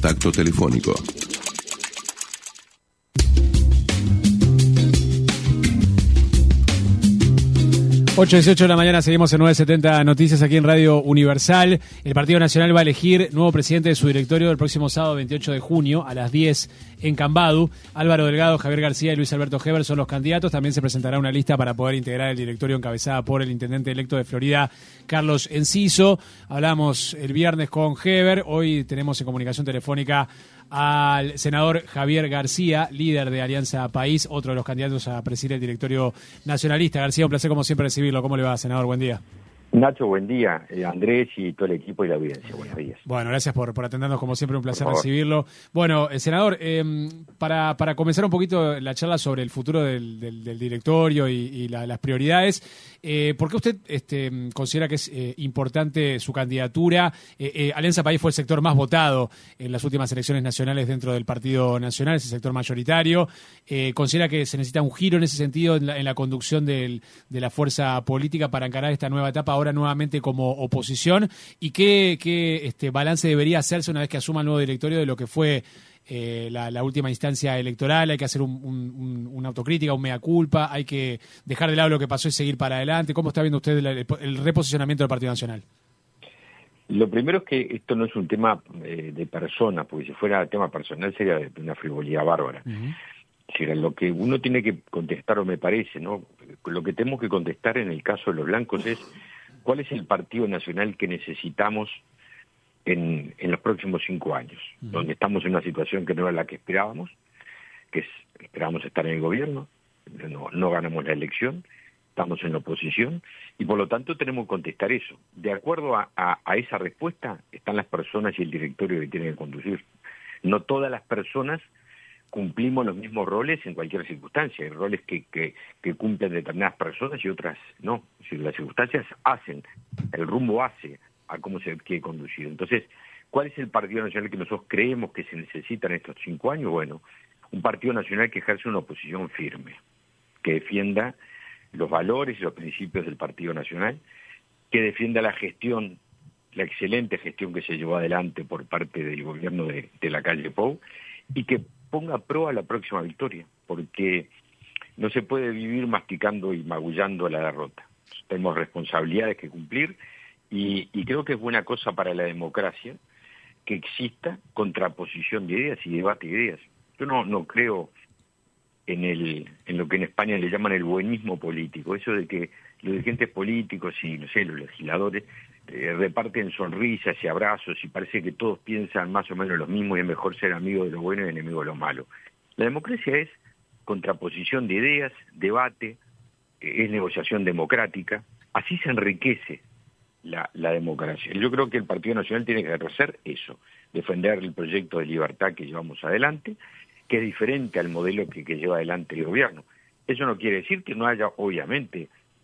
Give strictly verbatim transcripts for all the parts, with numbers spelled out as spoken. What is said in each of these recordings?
contacto telefónico. ocho dieciocho de la mañana, seguimos en nueve setenta Noticias aquí en Radio Universal. El Partido Nacional va a elegir nuevo presidente de su directorio el próximo sábado veintiocho de junio a las diez en Cambadu. Álvaro Delgado, Javier García y Luis Alberto Heber son los candidatos. También se presentará una lista para poder integrar el directorio encabezada por el intendente electo de Florida, Carlos Enciso. Hablamos el viernes con Heber. Hoy tenemos en comunicación telefónica al senador Javier García, líder de Alianza País, otro de los candidatos a presidir el directorio nacionalista. García, un placer como siempre recibirlo. ¿Cómo le va, senador? Buen día. Nacho, buen día. Eh, Andrés y todo el equipo y la audiencia. Buenos días. Bueno, gracias por, por atendernos, como siempre, un placer recibirlo. Bueno, eh, senador, eh, para, para comenzar un poquito la charla sobre el futuro del, del, del directorio y, y la, las prioridades, eh, ¿por qué usted este, considera que es eh, importante su candidatura? Eh, eh, Alianza País fue el sector más votado en las últimas elecciones nacionales dentro del Partido Nacional, es el sector mayoritario. Eh, ¿Considera que se necesita un giro en ese sentido en la, en la conducción del, de la fuerza política para encarar esta nueva etapa ahora nuevamente como oposición? ¿Y qué, qué este, balance debería hacerse una vez que asuma el nuevo directorio de lo que fue eh, la, la última instancia electoral? ¿Hay que hacer un, un, un, una autocrítica, un mea culpa? ¿Hay que dejar de lado lo que pasó y seguir para adelante? ¿Cómo está viendo usted el, el reposicionamiento del Partido Nacional? Lo primero es que esto no es un tema eh, de personas, porque si fuera tema personal sería de una frivolidad bárbara. Uh-huh. Si lo que uno tiene que contestar, o me parece, ¿no? Lo que tenemos que contestar en el caso de los blancos es ¿cuál es el Partido Nacional que necesitamos en, en los próximos cinco años? Uh-huh. Donde estamos en una situación que no era la que esperábamos, que es, esperábamos estar en el gobierno, no, no ganamos la elección, estamos en la oposición, y por lo tanto tenemos que contestar eso. De acuerdo a, a, a esa respuesta están las personas y el directorio que tienen que conducir. No todas las personas cumplimos los mismos roles en cualquier circunstancia. Hay roles que, que, que cumplen determinadas personas y otras no. Es decir, las circunstancias hacen, el rumbo hace a cómo se quiere conducir. Entonces, ¿cuál es el Partido Nacional que nosotros creemos que se necesita en estos cinco años? Bueno, un Partido Nacional que ejerce una oposición firme, que defienda los valores y los principios del Partido Nacional, que defienda la gestión, la excelente gestión que se llevó adelante por parte del gobierno de, de la calle Pou, y que ponga a prueba la próxima victoria, porque no se puede vivir masticando y magullando la derrota. Tenemos responsabilidades que cumplir y, y creo que es buena cosa para la democracia que exista contraposición de ideas y debate de ideas. Yo no, no creo en el en lo que en España le llaman el buenismo político, eso de que los dirigentes políticos y, no sé, los legisladores eh, reparten sonrisas y abrazos y parece que todos piensan más o menos lo mismo y es mejor ser amigo de lo bueno y enemigo de lo malo. La democracia es contraposición de ideas, debate, eh, es negociación democrática, así se enriquece la, la democracia. Yo creo que el Partido Nacional tiene que hacer eso, defender el proyecto de libertad que llevamos adelante, que es diferente al modelo que, que lleva adelante el gobierno. Eso no quiere decir que no haya, obviamente,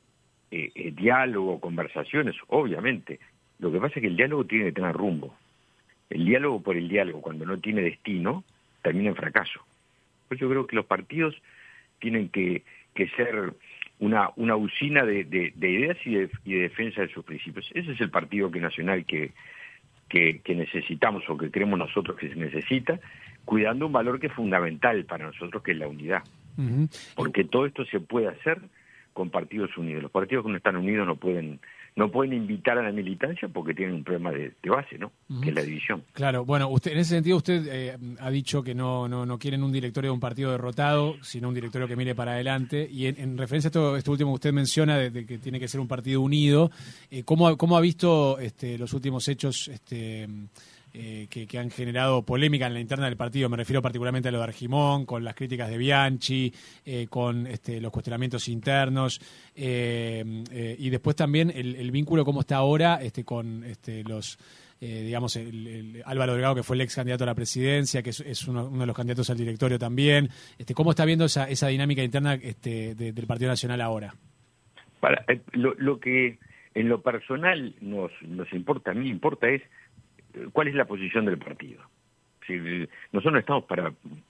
eh, eh, diálogo, conversaciones, obviamente. Lo que pasa es que el diálogo tiene que tener rumbo. El diálogo por el diálogo, cuando no tiene destino, termina en fracaso. Pues yo creo que los partidos tienen que, que ser una, una usina de, de, de ideas y de, y de defensa de sus principios. Ese es el Partido que Nacional que, que, que necesitamos o que creemos nosotros que se necesita, cuidando un valor que es fundamental para nosotros, que es la unidad. Uh-huh. Porque todo esto se puede hacer con partidos unidos. Los partidos que no están unidos no pueden no pueden invitar a la militancia porque tienen un problema de, de base, ¿no? Uh-huh. Que es la división. Claro, bueno, usted en ese sentido usted eh, ha dicho que no, no no quieren un directorio de un partido derrotado, sino un directorio que mire para adelante. Y en, en referencia a esto, esto último que usted menciona, de, de que tiene que ser un partido unido, eh, ¿cómo, cómo ha visto este, los últimos hechos este Eh, que, que han generado polémica en la interna del partido? Me refiero particularmente a lo de Argimón, con las críticas de Bianchi, eh, con este, los cuestionamientos internos, eh, eh, y después también el, el vínculo cómo está ahora este, con este, los, eh, digamos, el, el Álvaro Delgado, que fue el ex candidato a la presidencia, que es, es uno, uno de los candidatos al directorio también. Este, ¿Cómo está viendo esa, esa dinámica interna este, de, del Partido Nacional ahora? Para, eh, lo, lo que en lo personal nos, nos importa, a mí importa es ¿cuál es la posición del partido? Si nosotros no estamos para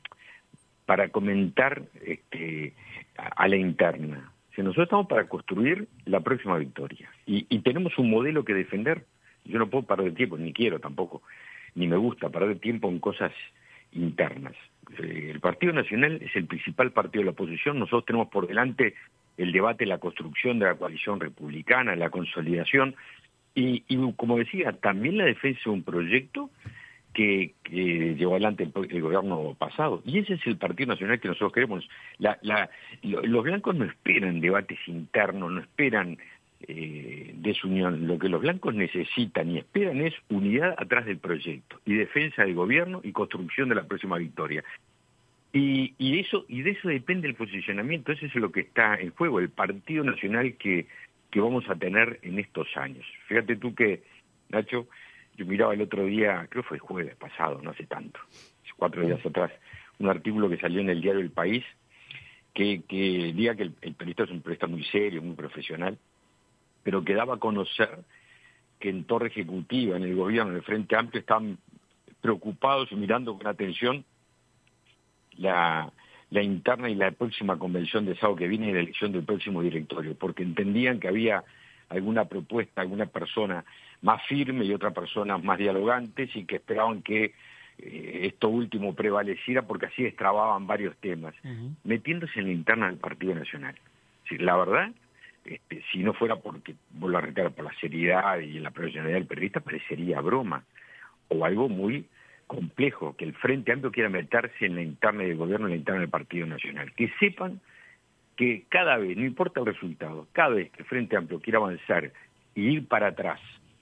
para comentar este, a, a la interna. Si nosotros estamos para construir la próxima victoria. Y, y tenemos un modelo que defender. Yo no puedo perder tiempo, ni quiero tampoco, ni me gusta perder tiempo en cosas internas. Eh, el Partido Nacional es el principal partido de la oposición. Nosotros tenemos por delante el debate, la construcción de la coalición republicana, la consolidación, y, y como decía, también la defensa de un proyecto que, que llevó adelante el, el gobierno pasado. Y ese es el Partido Nacional que nosotros queremos. La, la, lo, los blancos no esperan debates internos, no esperan eh, desunión. Lo que los blancos necesitan y esperan es unidad atrás del proyecto, y defensa del gobierno y construcción de la próxima victoria. Y, y, eso, y de eso depende el posicionamiento. Ese es lo que está en juego, el Partido Nacional que, que vamos a tener en estos años. Fíjate tú que, Nacho, yo miraba el otro día, creo que fue el jueves pasado, no hace tanto, cuatro días atrás, un artículo que salió en el diario El País, que, que diga que el, el periodista es un periodista muy serio, muy profesional, pero que daba a conocer que en Torre Ejecutiva, en el gobierno, en el Frente Amplio, estaban preocupados y mirando con atención la, la interna y la próxima convención de sábado que viene y la elección del próximo directorio, porque entendían que había alguna propuesta, alguna persona más firme y otra persona más dialogantes, y que esperaban que eh, esto último prevaleciera porque así destrababan varios temas, uh-huh. metiéndose en la interna del Partido Nacional. Es decir, la verdad, este, si no fuera porque, vuelvo a reiterar, por la seriedad y la profesionalidad del periodista, parecería broma o algo muy complejo que el Frente Amplio quiera meterse en la interna del gobierno, en la interna del Partido Nacional. Que sepan que cada vez, no importa el resultado, cada vez que el Frente Amplio quiera avanzar y ir para atrás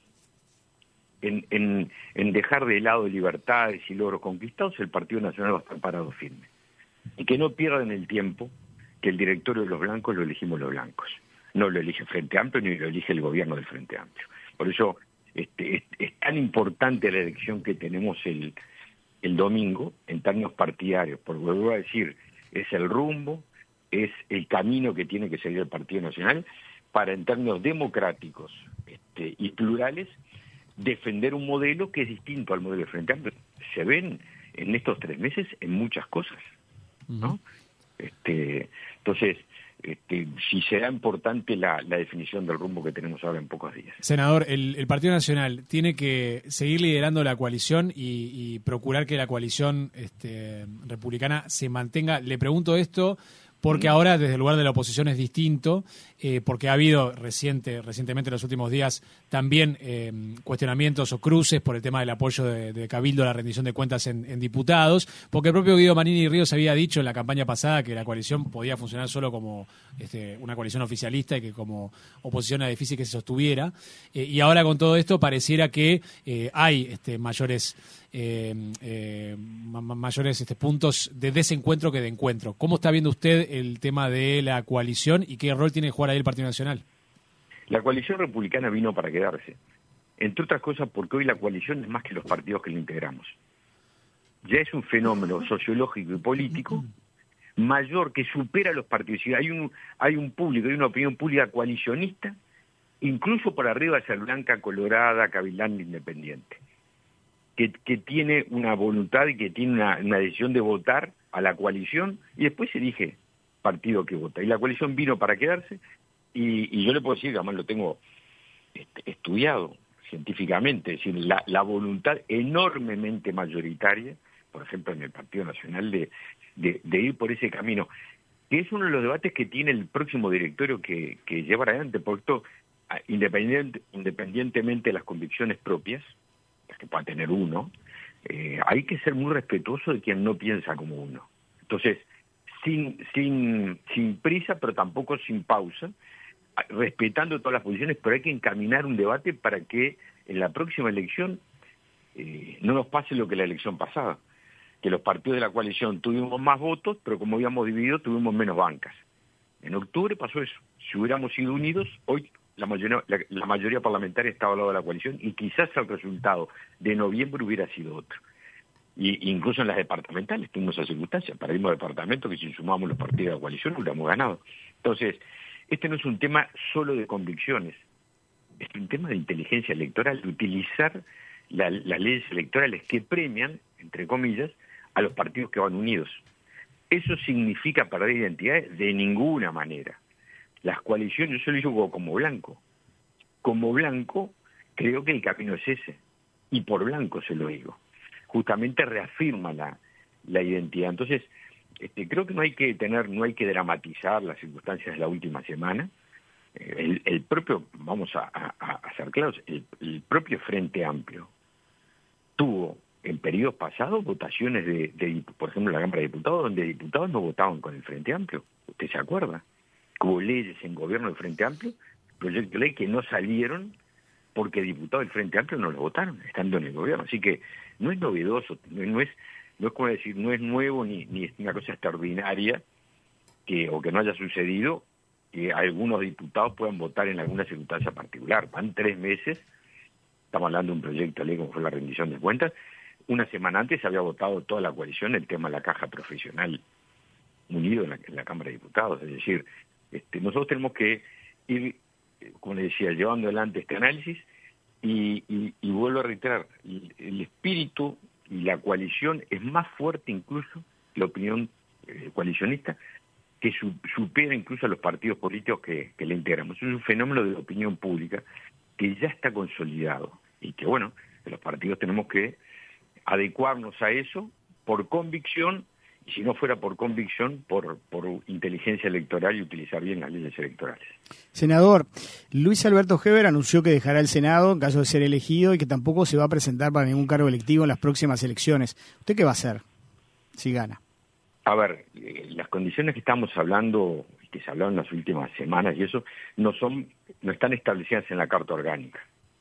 en, en, en dejar de lado libertades y logros conquistados, el Partido Nacional va a estar parado firme. Y que no pierdan el tiempo, que el directorio de los blancos lo elegimos los blancos. No lo elige el Frente Amplio ni lo elige el gobierno del Frente Amplio. Por eso este, es, es tan importante la elección que tenemos el, el domingo en términos partidarios, porque vuelvo a decir, es el rumbo, es el camino que tiene que seguir el Partido Nacional para, en términos democráticos este, y plurales, defender un modelo que es distinto al modelo del Frente Amplio. Se ven en estos tres meses en muchas cosas, ¿no? Uh-huh. Este, entonces, este, si será importante la, la definición del rumbo que tenemos ahora en pocos días. Senador, el, el Partido Nacional tiene que seguir liderando la coalición y, y procurar que la coalición este, republicana se mantenga. Le pregunto esto porque ahora desde el lugar de la oposición es distinto, eh, porque ha habido reciente, recientemente en los últimos días también eh, cuestionamientos o cruces por el tema del apoyo de, de Cabildo a la rendición de cuentas en, en diputados, porque el propio Guido Manini Ríos había dicho en la campaña pasada que la coalición podía funcionar solo como este, una coalición oficialista y que como oposición era difícil que se sostuviera, eh, y ahora con todo esto pareciera que eh, hay este, mayores... Eh, eh, mayores este, puntos de desencuentro que de encuentro. ¿Cómo está viendo usted el tema de la coalición y qué rol tiene que jugar ahí el Partido Nacional? La coalición republicana vino para quedarse, entre otras cosas porque hoy la coalición es más que los partidos que la integramos. Ya es un fenómeno sociológico y político mayor que supera los partidos. Hay un, hay un público, hay una opinión pública coalicionista, incluso por arriba de ser blanca, colorada, cabildante, independiente. Que, que tiene una voluntad y que tiene una, una decisión de votar a la coalición y después se elige partido que vota. Y la coalición vino para quedarse y, y yo le puedo decir, además lo tengo este, estudiado científicamente, es decir, la, la voluntad enormemente mayoritaria, por ejemplo en el Partido Nacional, de, de, de ir por ese camino, que es uno de los debates que tiene el próximo directorio que, que llevar adelante, porque esto, independiente, independientemente de las convicciones propias, que pueda tener uno, eh, hay que ser muy respetuoso de quien no piensa como uno. Entonces, sin, sin, sin prisa, pero tampoco sin pausa, respetando todas las posiciones, pero hay que encaminar un debate para que en la próxima elección eh, no nos pase lo que la elección pasada, que los partidos de la coalición tuvimos más votos, pero como habíamos dividido, tuvimos menos bancas. En octubre pasó eso. Si hubiéramos sido unidos, hoy La mayoría, la, la mayoría parlamentaria estaba al lado de la coalición y quizás el resultado de noviembre hubiera sido otro. Y incluso en las departamentales tuvimos esa circunstancia, para el mismo departamento que si sumamos los partidos de la coalición hubiéramos ganado. Entonces, este no es un tema solo de convicciones, es un tema de inteligencia electoral, de utilizar la, las leyes electorales que premian, entre comillas, a los partidos que van unidos. ¿Eso significa perder identidades? De ninguna manera. Las coaliciones, yo se lo digo como blanco. Como blanco, creo que el camino es ese. Y por blanco se lo digo. justamente reafirma la, la identidad. Entonces, este, creo que no hay que tener, no hay que dramatizar las circunstancias de la última semana. El, el propio, vamos a, a, a ser claros, el, el propio Frente Amplio tuvo en periodos pasados votaciones de, de, por ejemplo, en la Cámara de Diputados, donde diputados no votaban con el Frente Amplio. ¿Usted se acuerda? Hubo leyes en gobierno del Frente Amplio, proyectos de ley que no salieron porque diputados del Frente Amplio no los votaron, estando en el gobierno. Así que no es novedoso, no, no es, no es como decir, no es nuevo ni, ni es una cosa extraordinaria que o que no haya sucedido que algunos diputados puedan votar en alguna circunstancia particular. Van tres meses, estamos hablando de un proyecto de ley como fue la rendición de cuentas. Una semana antes había votado toda la coalición el tema de la caja profesional unido en la, en la Cámara de Diputados. Es decir, este, nosotros tenemos que ir, como le decía, llevando adelante este análisis y, y, y vuelvo a reiterar, el, el espíritu y la coalición es más fuerte incluso, la opinión eh, coalicionista, que su, supera incluso a los partidos políticos que, que le integramos. Es un fenómeno de la opinión pública que ya está consolidado y que, bueno, los partidos tenemos que adecuarnos a eso por convicción, y si no fuera por convicción, por, por inteligencia electoral y utilizar bien las leyes electorales. Senador, Luis Alberto Heber anunció que dejará el Senado en caso de ser elegido y que tampoco se va a presentar para ningún cargo electivo en las próximas elecciones. ¿Usted qué va a hacer si gana? A ver, eh, las condiciones que estamos hablando, que se hablaron en las últimas semanas y eso, no son, no están establecidas en la Carta Orgánica.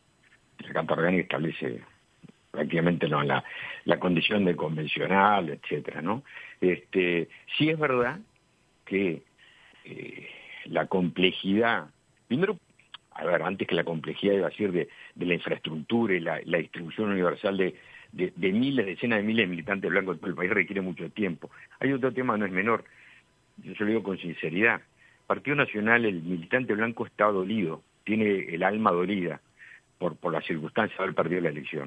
La Carta Orgánica establece prácticamente no la, la condición de convencional, etcétera, ¿no? Este, sí es verdad que eh, la complejidad, primero, a ver, antes que la complejidad iba a decir de, de la infraestructura y la, la distribución universal de De, de miles, decenas de miles de militantes blancos en todo el país requiere mucho tiempo. Hay otro tema, no es menor, yo se lo digo con sinceridad. Partido Nacional, el militante blanco está dolido, tiene el alma dolida por, por las circunstancias de haber perdido la elección.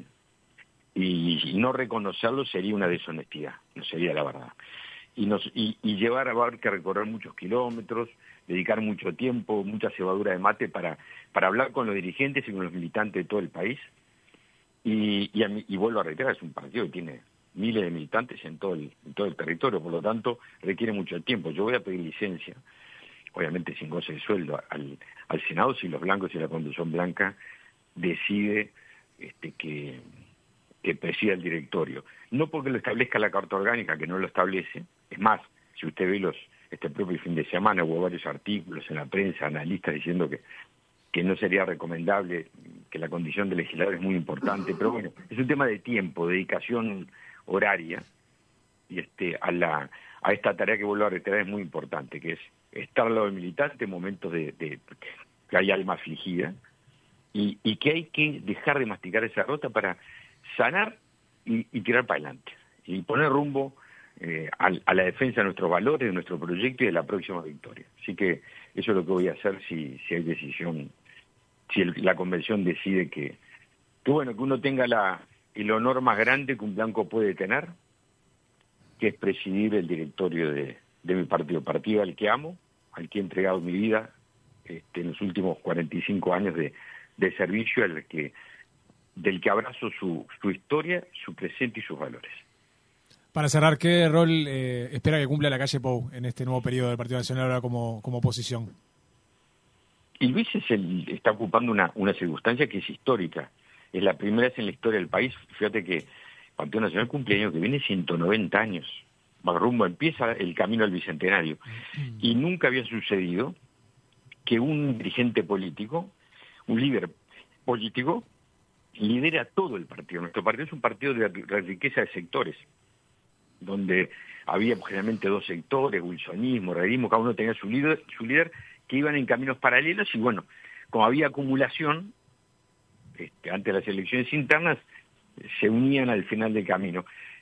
Y, y no reconocerlo sería una deshonestidad, no sería la verdad. Y, nos, y, y llevar a haber que recorrer muchos kilómetros, dedicar mucho tiempo, mucha cebadura de mate para, para hablar con los dirigentes y con los militantes de todo el país. Y, y, a mí, y vuelvo a reiterar, es un partido que tiene miles de militantes en todo el, en todo el territorio, por lo tanto requiere mucho tiempo. Yo voy a pedir licencia, obviamente sin goce de sueldo, al, al Senado si los blancos y la conducción blanca decide este, que, que presida el directorio. No porque lo establezca la Carta Orgánica, que no lo establece, es más, si usted ve los este propio fin de semana hubo varios artículos en la prensa, analistas diciendo que que no sería recomendable, que la condición de legislador es muy importante, pero bueno, es un tema de tiempo, dedicación horaria, y este a la a esta tarea que vuelvo a reiterar es muy importante, que es estar al lado del militante en momentos de, de que hay alma afligida, y, y que hay que dejar de masticar esa rota para sanar y, y tirar para adelante, y poner rumbo eh, a, a la defensa de nuestros valores, de nuestro proyecto y de la próxima victoria. Así que eso es lo que voy a hacer si, si hay decisión, si el, la convención decide que, que bueno, que uno tenga la, el honor más grande que un blanco puede tener, que es presidir el directorio de, de mi partido, partido al que amo, al que he entregado mi vida este, en los últimos cuarenta y cinco años de, de servicio, al que, del que abrazo su, su historia, su presente y sus valores. Para cerrar, ¿qué rol eh, espera que cumpla la calle Pou en este nuevo periodo del Partido Nacional ahora como, como oposición? Y Luis es el, está ocupando una, una circunstancia que es histórica. Es la primera vez en la historia del país. Fíjate que el Partido Nacional cumple el año que viene ciento noventa años. Va rumbo, empieza el camino al bicentenario. Y nunca había sucedido que un dirigente político, un líder político, lidera todo el partido. Nuestro partido es un partido de riqueza de sectores, donde había generalmente dos sectores, wilsonismo, realismo, cada uno tenía su líder, su líder que iban en caminos paralelos y bueno, como había acumulación, este, antes de las elecciones internas, se unían al final del camino.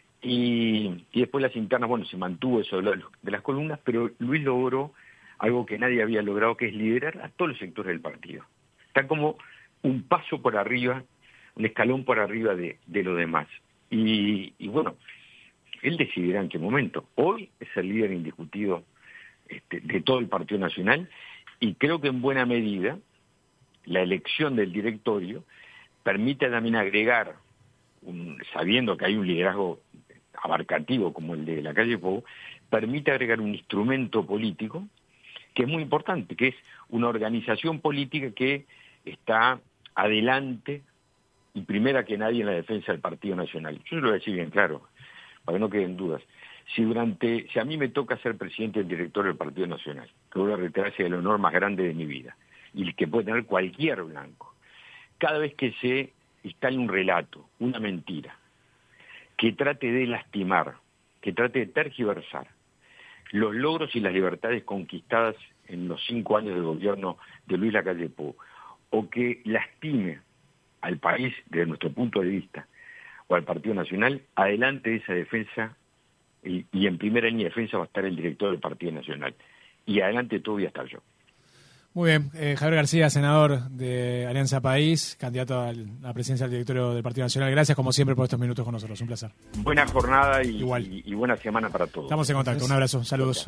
Y, y después las internas, bueno, se mantuvo eso de, lo, de las columnas, pero Luis logró algo que nadie había logrado, que es liderar a todos los sectores del partido. Está como un paso por arriba, un escalón por arriba de, de lo demás. Y, y bueno, él decidirá en qué momento. Hoy es el líder indiscutido este, de todo el Partido Nacional y creo que en buena medida la elección del directorio permite también agregar un, sabiendo que hay un liderazgo abarcativo como el de la calle Pou, permite agregar un instrumento político que es muy importante, que es una organización política que está adelante y primera que nadie en la defensa del Partido Nacional. Yo lo voy a decir bien claro, para que no queden dudas. Si durante, si a mí me toca ser presidente y director del Partido Nacional, que voy a reiterarse el honor más grande de mi vida, y el que puede tener cualquier blanco, cada vez que se instale un relato, una mentira, que trate de lastimar, que trate de tergiversar los logros y las libertades conquistadas en los cinco años de gobierno de Luis Lacalle Pou, o que lastime al país desde nuestro punto de vista, o al Partido Nacional, adelante de esa defensa, y, y en primera línea de defensa va a estar el director del Partido Nacional, y adelante de todo voy a estar yo. Muy bien, eh, Javier García, senador de Alianza País, candidato a la presidencia del directorio del Partido Nacional. Gracias, como siempre, por estos minutos con nosotros. Un placer. Buena jornada y, Igual. y, y buena semana para todos. Estamos en contacto. Un abrazo. Saludos.